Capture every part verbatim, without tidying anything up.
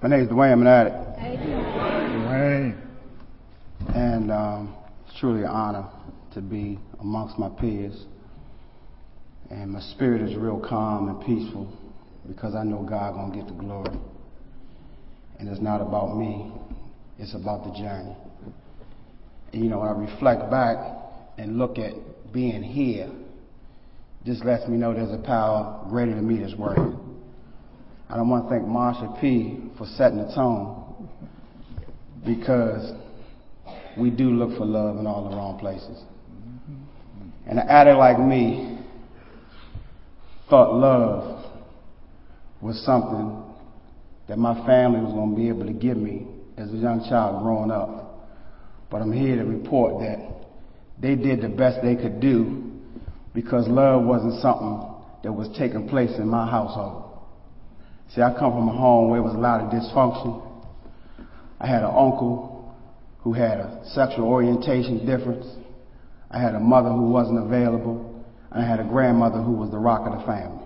My name is Dwayne. I'm an addict. Hey, Dwayne. And um, it's truly an honor to be amongst my peers. And my spirit is real calm and peaceful because I know God gonna get the glory. And it's not about me, it's about the journey. And you know, when I reflect back and look at being here, just lets me know there's a power greater than me that's working. And I want to thank Marsha P for setting the tone, because we do look for love in all the wrong places. And an addict like me thought love was something that my family was going to be able to give me as a young child growing up. But I'm here to report that they did the best they could do, because love wasn't something that was taking place in my household. See, I come from a home where there was a lot of dysfunction. I had an uncle who had a sexual orientation difference. I had a mother who wasn't available. And I had a grandmother who was the rock of the family.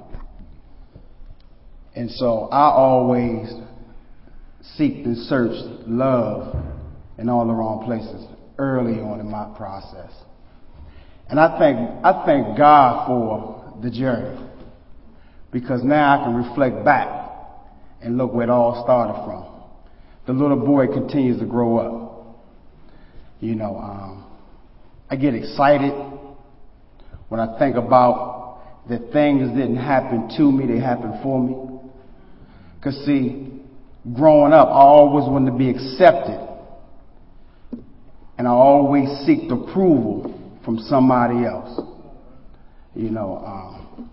And so I always seeked and searched love in all the wrong places early on in my process. And I thank, I thank God for the journey, because now I can reflect back and look where it all started from. The little boy continues to grow up. You know, um, I get excited when I think about that things didn't happen to me, they happened for me. Because see, growing up, I always wanted to be accepted. And I always seeked approval from somebody else. You know, um,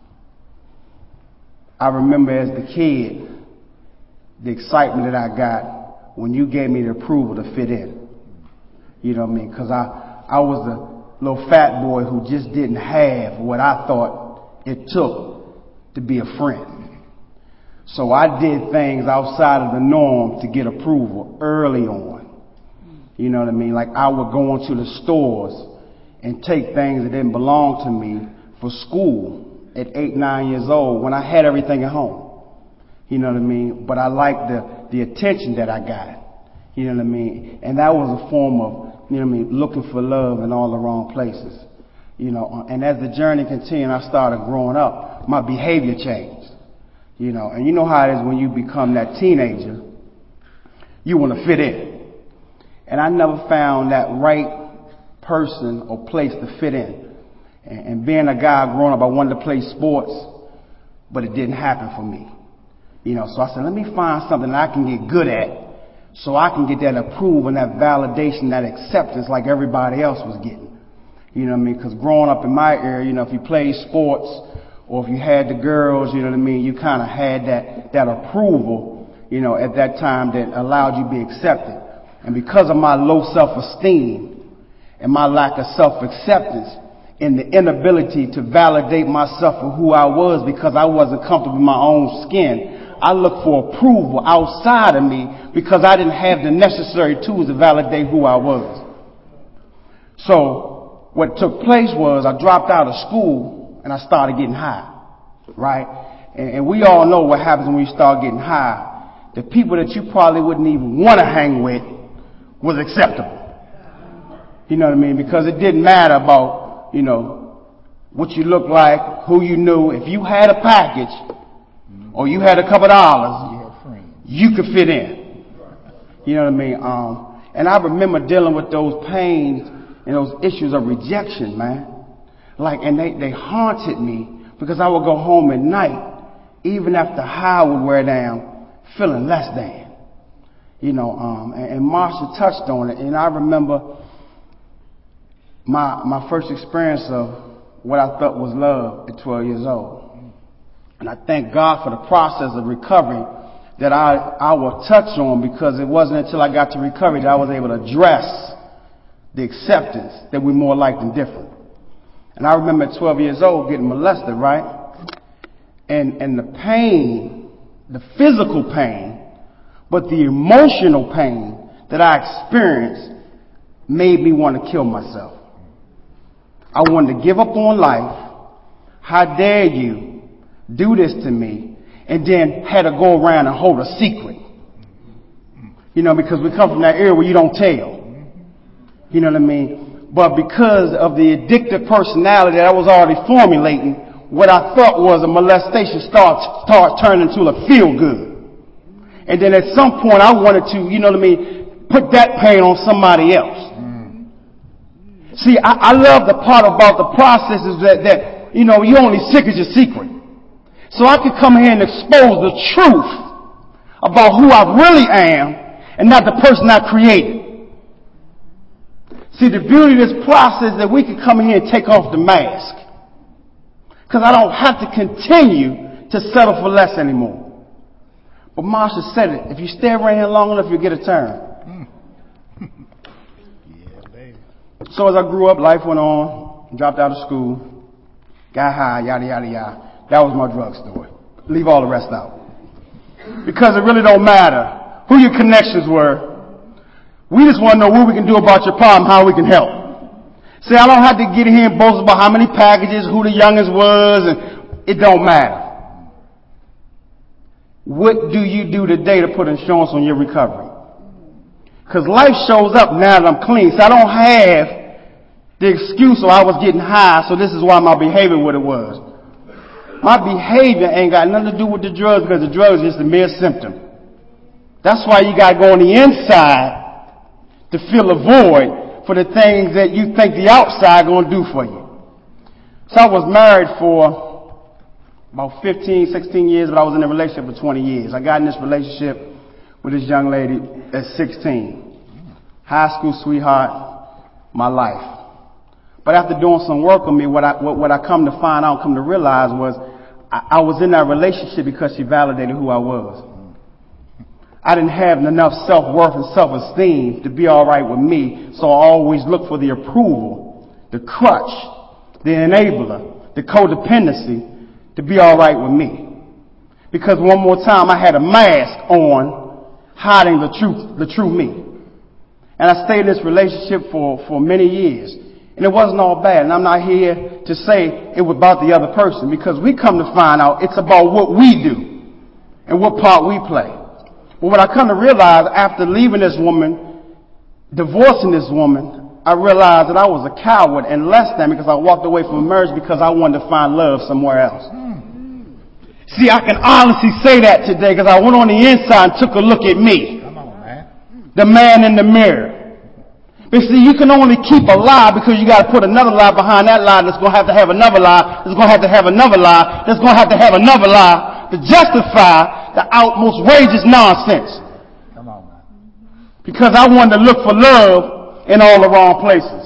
I remember as the kid, the excitement that I got when you gave me the approval to fit in. You know what I mean? Because I, I was a little fat boy who just didn't have what I thought it took to be a friend. So I did things outside of the norm to get approval early on. You know what I mean? Like I would go into the stores and take things that didn't belong to me for school at eight, nine years old when I had everything at home. You know what I mean? But I liked the, the attention that I got. You know what I mean? And that was a form of, you know what I mean, looking for love in all the wrong places. You know, and as the journey continued, I started growing up, my behavior changed. You know, and you know how it is when you become that teenager, you want to fit in. And I never found that right person or place to fit in. And, and being a guy growing up, I wanted to play sports, but it didn't happen for me. You know, so I said, let me find something that I can get good at so I can get that approval and that validation, that acceptance like everybody else was getting. You know what I mean? Because growing up in my area, you know, if you played sports or if you had the girls, you know what I mean, you kind of had that, that approval, you know, at that time that allowed you to be accepted. And because of my low self-esteem and my lack of self-acceptance and the inability to validate myself for who I was because I wasn't comfortable in my own skin, I looked for approval outside of me because I didn't have the necessary tools to validate who I was. So what took place was I dropped out of school and I started getting high, right? And, and we all know what happens when you start getting high. The people that you probably wouldn't even want to hang with was acceptable. You know what I mean? Because it didn't matter about, you know, what you looked like, who you knew. If you had a package, or you had a couple dollars, you could fit in. You know what I mean? Um, and I remember dealing with those pains and those issues of rejection, man. Like, and they, they haunted me because I would go home at night, even after high would wear down, feeling less than. You know, um, and, and Marsha touched on it. And I remember my, my first experience of what I thought was love at twelve years old. And I thank God for the process of recovery that I, I will touch on, because it wasn't until I got to recovery that I was able to address the acceptance that we're more alike than different. And I remember at twelve years old getting molested, right? And, and the pain, the physical pain, but the emotional pain that I experienced made me want to kill myself. I wanted to give up on life. How dare you do this to me? And then had to go around and hold a secret. You know, because we come from that era where you don't tell. You know what I mean? But because of the addictive personality that I was already formulating, what I thought was a molestation started start turning into a feel good. And then at some point I wanted to, you know what I mean, put that pain on somebody else. Mm. See, I, I love the part about the process is that, that, you know, you only sick as your secret. So I could come here and expose the truth about who I really am and not the person I created. See, the beauty of this process is that we can come in here and take off the mask. Because I don't have to continue to settle for less anymore. But Marsha said it. If you stay around here long enough, you'll get a turn. Yeah, baby. So as I grew up, life went on. Dropped out of school. Got high, yada, yada, yada. That was my drug story. Leave all the rest out. Because it really don't matter who your connections were. We just want to know what we can do about your problem, how we can help. See, I don't have to get in here and boast about how many packages, who the youngest was, and it don't matter. What do you do today to put insurance on your recovery? Because life shows up now that I'm clean. So I don't have the excuse, or I was getting high, so this is why my behavior what it was. My behavior ain't got nothing to do with the drugs, because the drugs is just a mere symptom. That's why you got to go on the inside to fill a void for the things that you think the outside going to do for you. So I was married for about fifteen, sixteen years, but I was in a relationship for twenty years. I got in this relationship with this young lady at sixteen. High school sweetheart, my life. But after doing some work on me, what I, what, what I come to find out, come to realize was I, I was in that relationship because she validated who I was. I didn't have enough self-worth and self-esteem to be all right with me, so I always looked for the approval, the crutch, the enabler, the codependency to be all right with me. Because one more time I had a mask on, hiding the truth, the true me. And I stayed in this relationship for, for many years. And it wasn't all bad. And I'm not here to say it was about the other person, because we come to find out it's about what we do and what part we play. But what I come to realize after leaving this woman, divorcing this woman, I realized that I was a coward and less than, because I walked away from a marriage because I wanted to find love somewhere else. Mm. See, I can honestly say that today because I went on the inside and took a look at me. Come on, man. The man in the mirror. But see, you can only keep a lie because you got to put another lie behind that lie that's going to have to have another lie, that's going to have to have another lie, that's going to have to have another lie to justify the outmost outrageous nonsense. Come on, man. Because I wanted to look for love in all the wrong places.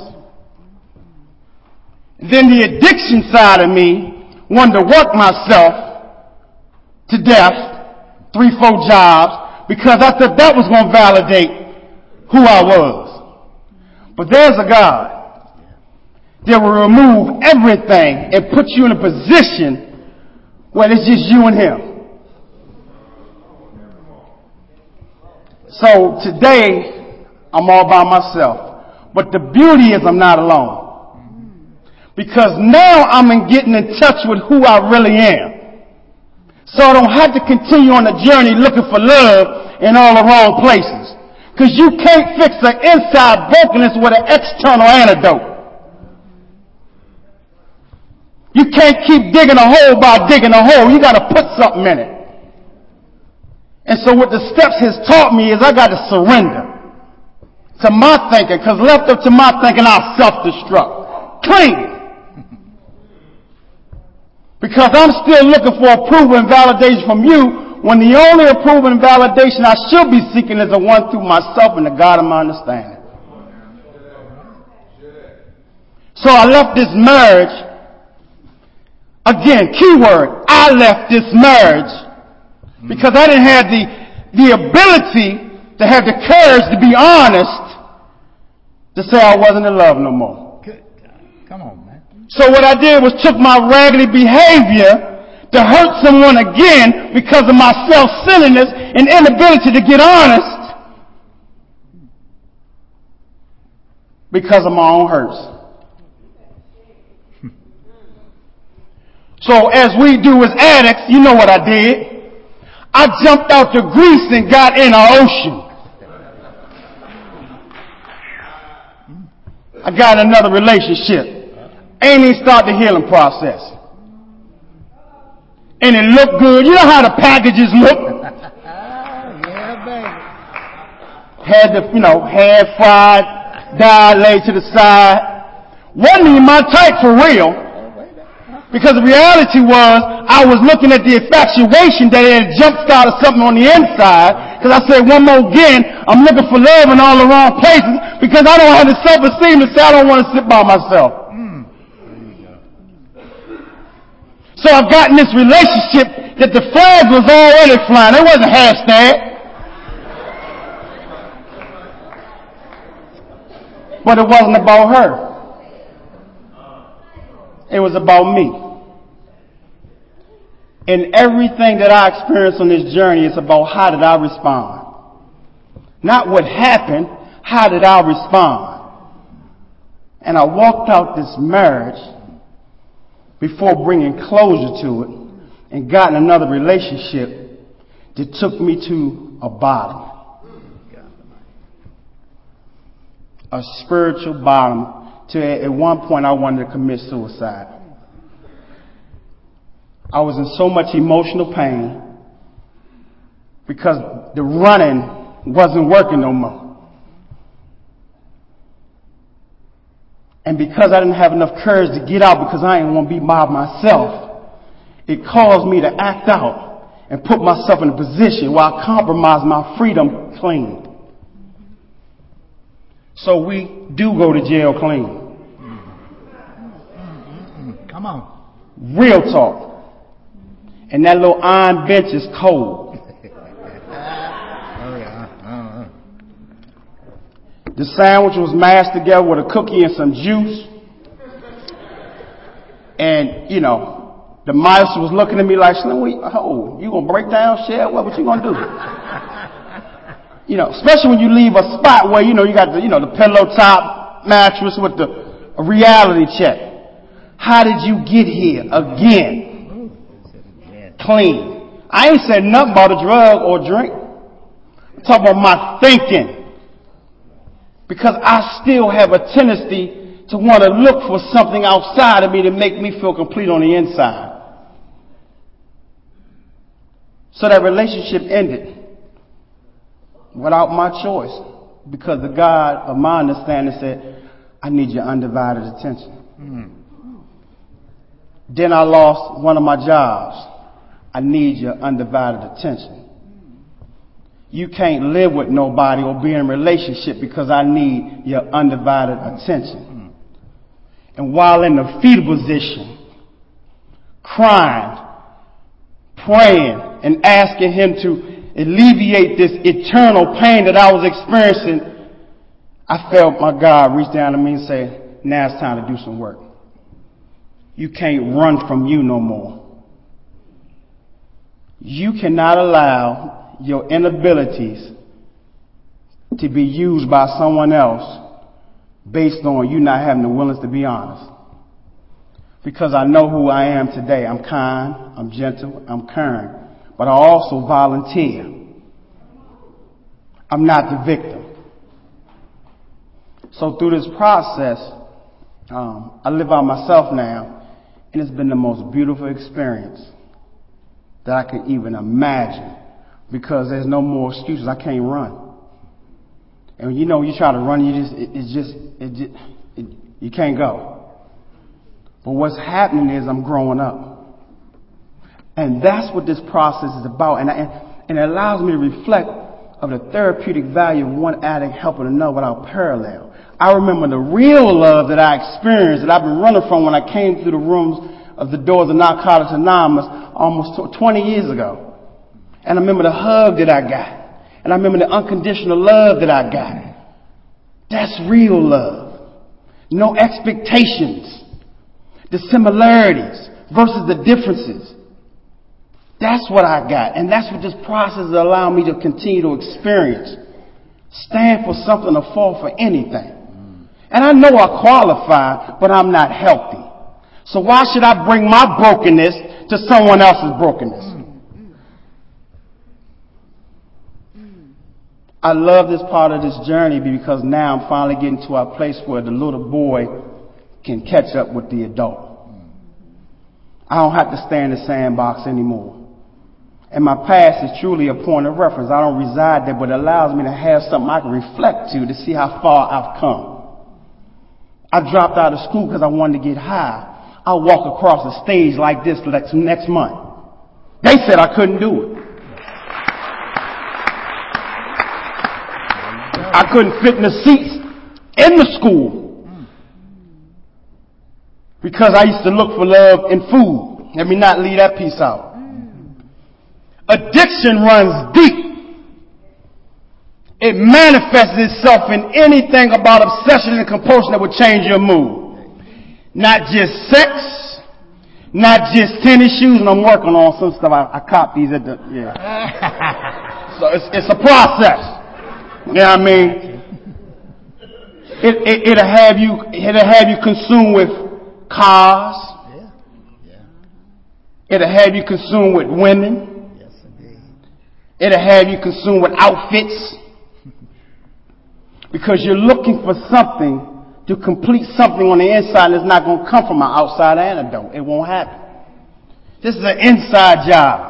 Then the addiction side of me wanted to work myself to death, three, four jobs, because I thought that was going to validate who I was. But there's a God that will remove everything and put you in a position where it's just you and Him. So today, I'm all by myself. But the beauty is I'm not alone. Because now I'm in getting in touch with who I really am. So I don't have to continue on the journey looking for love in all the wrong places. Because you can't fix the inside brokenness with an external antidote. You can't keep digging a hole by digging a hole. You got to put something in it. And so what the steps has taught me is I got to surrender to my thinking, because left up to my thinking, I'll self-destruct. Clean. Because I'm still looking for approval and validation from you, when the only approval and validation I should be seeking is the one through myself and the God of my understanding. So I left this marriage. Again, keyword, I left this marriage because I didn't have the, the ability to have the courage to be honest to say I wasn't in love no more. Good God. Come on, man. So what I did was took my raggedy behavior to hurt someone again because of my self-centeredness and inability to get honest because of my own hurts. So as we do as addicts, you know what I did. I jumped out to Greece and got in an ocean. I got in another relationship. Ain't even start the healing process. And it looked good. You know how the packages look? Yeah, baby. Had the, you know, hair fried, dye laid to the side. Wasn't even my type for real. Because the reality was, I was looking at the infatuation that had jump-started something on the inside. Because I said, one more again, I'm looking for love in all the wrong places. Because I don't have the self-esteem to say I don't want to sit by myself. Mm. There you go. So I've gotten this relationship that the flag was already flying. It wasn't hashtag. But it wasn't about her. It was about me. And everything that I experienced on this journey is about how did I respond. Not what happened, how did I respond. And I walked out this marriage before bringing closure to it and got in another relationship that took me to a bottom. A spiritual bottom. To at one point I wanted to commit suicide. I was in so much emotional pain because the running wasn't working no more. And because I didn't have enough courage to get out because I didn't want to be by myself, it caused me to act out and put myself in a position where I compromised my freedom clean. So we do go to jail clean. Mm-mm-mm. Come on. Real talk. And that little iron bench is cold. Oh, yeah. Uh-huh. The sandwich was mashed together with a cookie and some juice. And, you know, the mice was looking at me like, Slim, oh, you gonna break down, Shell? What, what you gonna do? You know, especially when you leave a spot where, you know, you got the, you know, the pillow top mattress with the a reality check. How did you get here again? Clean. I ain't said nothing about a drug or drink. I'm talking about my thinking. Because I still have a tendency to want to look for something outside of me to make me feel complete on the inside. So that relationship ended without my choice. Because the God of my understanding said, I need your undivided attention. Mm. Then I lost one of my jobs. I need your undivided attention. You can't live with nobody or be in a relationship because I need your undivided attention. And while in the fetal position, crying, praying, and asking him to alleviate this eternal pain that I was experiencing, I felt my God reach down to me and say, now it's time to do some work. You can't run from you no more. You cannot allow your inabilities to be used by someone else based on you not having the willingness to be honest. Because I know who I am today. I'm kind, I'm gentle, I'm caring, but I also volunteer. I'm not the victim. So through this process, um, I live by myself now, and it's been the most beautiful experience that I could even imagine, because there's no more excuses. I can't run. And you know, you try to run, you just, it, it's just, it just, it, you can't go. But what's happening is I'm growing up. And that's what this process is about. And, I, and it allows me to reflect of the therapeutic value of one addict helping another without parallel. I remember the real love that I experienced, that I've been running from when I came through the rooms of the doors of Narcotics Anonymous almost twenty years ago. And I remember the hug that I got. And I remember the unconditional love that I got. That's real love. No expectations. The similarities versus the differences. That's what I got. And that's what this process is allowing me to continue to experience. Stand for something or fall for anything. And I know I qualify, but I'm not healthy. So why should I bring my brokenness to someone else's brokenness? I love this part of this journey because now I'm finally getting to a place where the little boy can catch up with the adult. I don't have to stay in the sandbox anymore. And my past is truly a point of reference. I don't reside there, but it allows me to have something I can reflect to to see how far I've come. I dropped out of school because I wanted to get high. I'll walk across a stage like this next, next month. They said I couldn't do it. I couldn't fit in the seats in the school because I used to look for love in food. Let me not leave that piece out. Addiction runs deep. It manifests itself in anything about obsession and compulsion that would change your mood. Not just sex, not just tennis shoes, and I'm working on some stuff. I, I cop these at the, yeah. So it's, it's a process. You know what I mean? It, it, it'll have you, it'll have you consumed with cars. Yeah. Yeah. It'll have you consumed with women. Yes, indeed. It'll have you consumed with outfits. Because you're looking for something to complete something on the inside that's not going to come from an outside antidote. It won't happen. This is an inside job.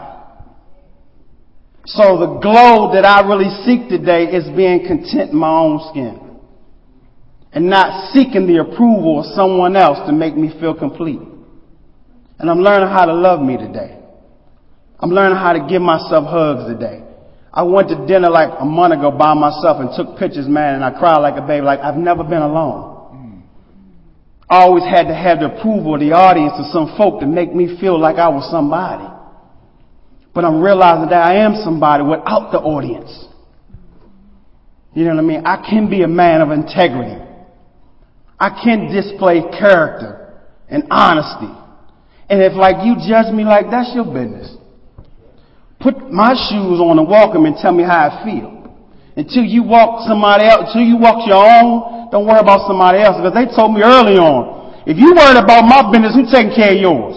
So the glow that I really seek today is being content in my own skin and not seeking the approval of someone else to make me feel complete. And I'm learning how to love me today. I'm learning how to give myself hugs today. I went to dinner like a month ago by myself and took pictures, man, and I cried like a baby, like I've never been alone. I always had to have the approval of the audience or some folk to make me feel like I was somebody. But I'm realizing that I am somebody without the audience. You know what I mean? I can be a man of integrity. I can display character and honesty. And if like you judge me like that's your business. Put my shoes on and walk them and tell me how I feel. Until you walk somebody else, until you walk your own, don't worry about somebody else. Because they told me early on, if you worried about my business, who's taking care of yours?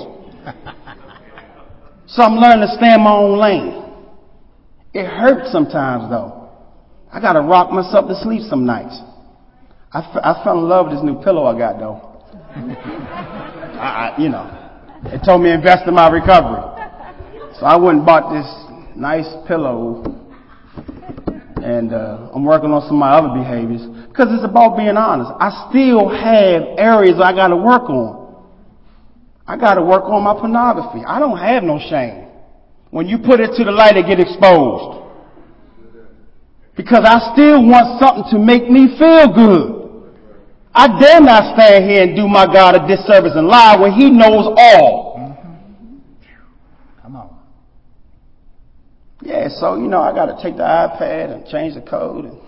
So I'm learning to stay in my own lane. It hurts sometimes, though. I got to rock myself to sleep some nights. I, f- I fell in love with this new pillow I got, though. I, I, you know, it told me to invest in my recovery. So I went and bought this nice pillow, and uh, I'm working on some of my other behaviors because it's about being honest. I still have areas I got to work on. I got to work on my pornography. I don't have no shame. When you put it to the light, it get exposed. Because I still want something to make me feel good. I dare not stand here and do my God a disservice and lie when He knows all. Mm-hmm. Come on. Yeah, so, you know, I got to take the iPad and change the code. And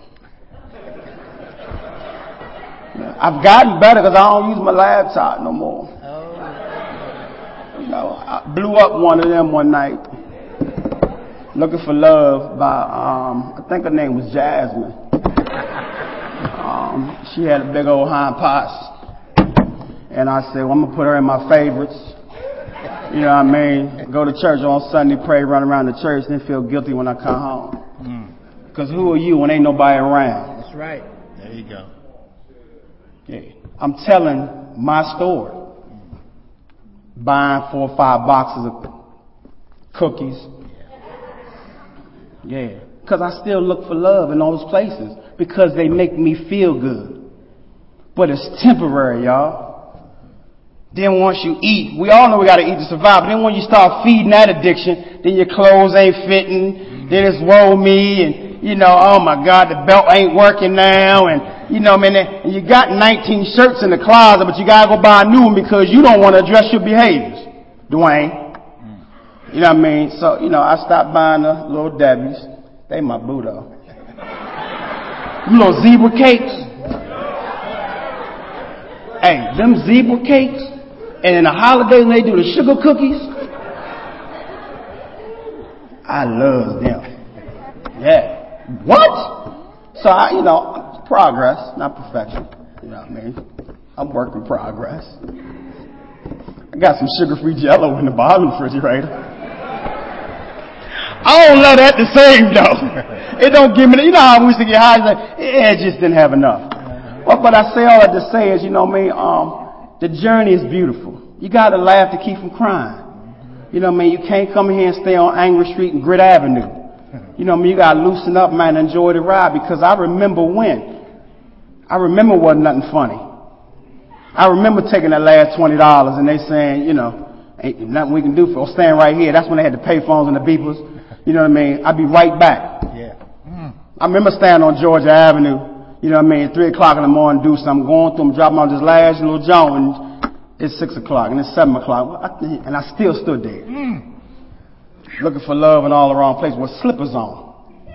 I've gotten better because I don't use my laptop no more. You know, I blew up one of them one night, Looking for Love by, um, I think her name was Jasmine. Um, she had a big old hind parts. And I said, well, I'm going to put her in my favorites. You know what I mean? Go to church on Sunday, pray, run around the church, then feel guilty when I come home. Because who are you when ain't nobody around? That's right. There you go. Yeah. I'm telling my story. Buying four or five boxes of cookies. Yeah. Because I still look for love in those places. Because they make me feel good. But it's temporary, y'all. Then once you eat, we all know we got to eat to survive. But then when you start feeding that addiction, then your clothes ain't fitting. Then it's woe me. And, you know, oh my God, the belt ain't working now. And, you know, man, and you got nineteen shirts in the closet, but you got to go buy a new one because you don't want to address your behaviors. Dwayne. You know what I mean? So, you know, I stopped buying the little Debbie's. They my boo, though. Them little zebra cakes. Hey, them zebra cakes. And in the holidays when they do the sugar cookies. I love them. Yeah. What? So, I, you know, progress, not perfection. You know what I mean? I'm work in progress. I got some sugar-free Jell-O in the bottom of the refrigerator. I don't love that the same though. It don't give me, you know how we used to get high, like, yeah, it just didn't have enough. Well, but I say all that to say is, you know what I mean, um, the journey is beautiful. You got to laugh to keep from crying. You know what I mean? You can't come here and stay on Angry Street and Grit Avenue. You know what I mean? You got to loosen up, man, and enjoy the ride, because I remember when. I remember wasn't nothing funny. I remember taking that last twenty dollars and they saying, you know, ain't nothing we can do for, stand right here. That's when they had the pay phones and the beepers. You know what I mean? I'd be right back. Yeah. Mm. I remember standing on Georgia Avenue, you know what I mean, three o'clock in the morning, do something, going through them, dropping out this last little joint, and it's six o'clock, and it's seven o'clock, and I still stood there. Mm. Looking for love in all the wrong places with slippers on.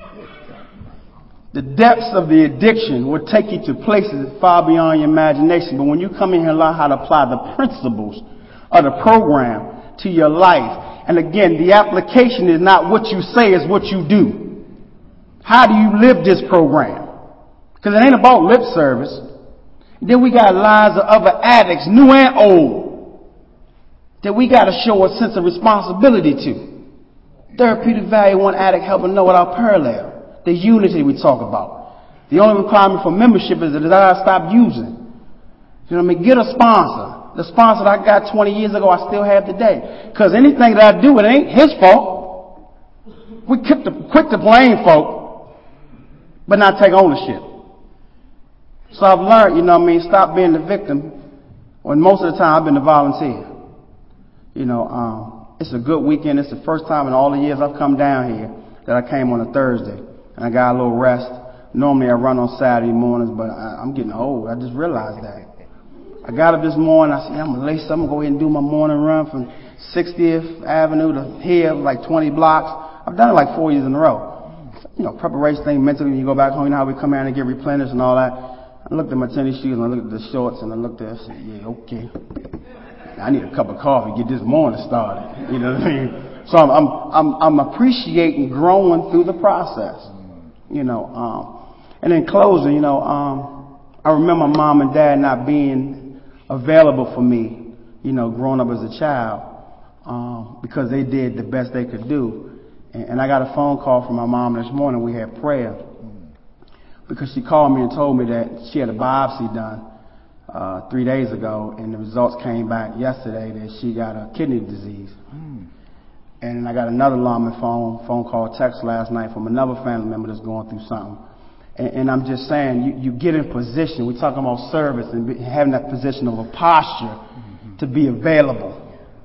The depths of the addiction will take you to places far beyond your imagination, but when you come in here and learn how to apply the principles of the program to your life, and again, the application is not what you say, it's what you do. How do you live this program? Because it ain't about lip service. Then we got lives of other addicts, new and old, that we got to show a sense of responsibility to. Therapeutic value, one addict helping know without parallel. The unity we talk about. The only requirement for membership is the desire to stop using. You know what I mean? Get a sponsor. The sponsor that I got twenty years ago, I still have today. Because anything that I do, it ain't his fault. We quick to, quick to blame folk, but not take ownership. So I've learned, you know what I mean, stop being the victim, when most of the time I've been the volunteer. You know, um, it's a good weekend. It's the first time in all the years I've come down here that I came on a Thursday. And I got a little rest. Normally I run on Saturday mornings, but I, I'm getting old. I just realized that. I got up this morning. I said, I'm going to lace up. I'm going to go ahead and do my morning run from sixtieth Avenue to here, like twenty blocks. I've done it like four years in a row. You know, preparation thing mentally when you go back home. You know how we come out and get replenished and all that. I looked at my tennis shoes and I looked at the shorts and I looked at it and I said, yeah, okay. I need a cup of coffee to get this morning started. You know what I mean? So I'm, I'm, I'm, I'm appreciating growing through the process. You know, um, and in closing, you know, um, I remember mom and dad not being available for me, you know, growing up as a child, um, because they did the best they could do. And, and I got a phone call from my mom this morning. We had prayer because she called me and told me that she had a biopsy done uh, three days ago, and the results came back yesterday that she got a kidney disease. Mm. And I got another alarming phone, phone call, text last night from another family member that's going through something. And, and I'm just saying, you, you get in position. We're talking about service and be, having that position of a posture mm-hmm. to be available.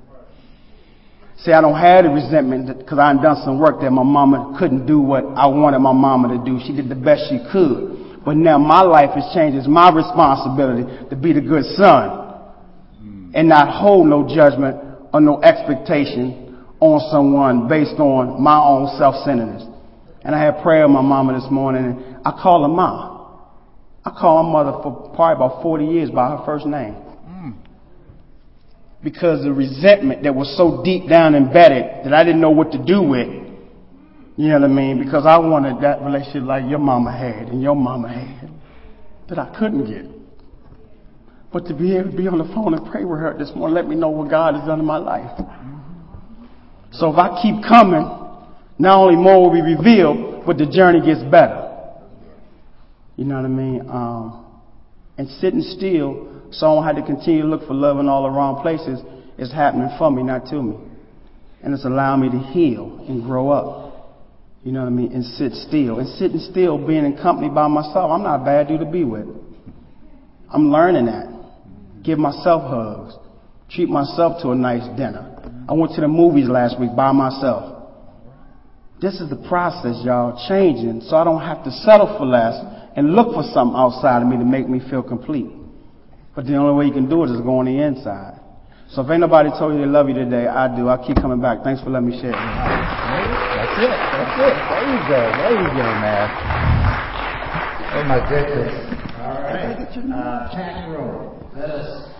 See, I don't have the resentment because I done some work that my mama couldn't do what I wanted my mama to do. She did the best she could. But now my life has changed. It's my responsibility to be the good son mm. and not hold no judgment or no expectation on someone based on my own self-centeredness. And I had prayer with my mama this morning, and I call her Ma. I call her mother for probably about forty years by her first name. Mm. Because the resentment that was so deep down embedded that I didn't know what to do with, you know what I mean? Because I wanted that relationship like your mama had and your mama had, that I couldn't get. But to be able to be on the phone and pray with her this morning, let me know what God has done in my life. So if I keep coming, not only more will be revealed, but the journey gets better. You know what I mean? Um, and sitting still, so I don't have to continue to look for love in all the wrong places, is happening for me, not to me. And it's allowing me to heal and grow up. You know what I mean? And sit still. And sitting still, being in company by myself, I'm not a bad dude to be with. I'm learning that. Give myself hugs. Treat myself to a nice dinner. I went to the movies last week by myself. This is the process, y'all, changing, so I don't have to settle for less and look for something outside of me to make me feel complete. But the only way you can do it is go on the inside. So if ain't nobody told you they love you today, I do. I keep coming back. Thanks for letting me share. That's it. That's it. There you go. There you go, man. Oh, my goodness. All right. Uh, Tax Road. Let us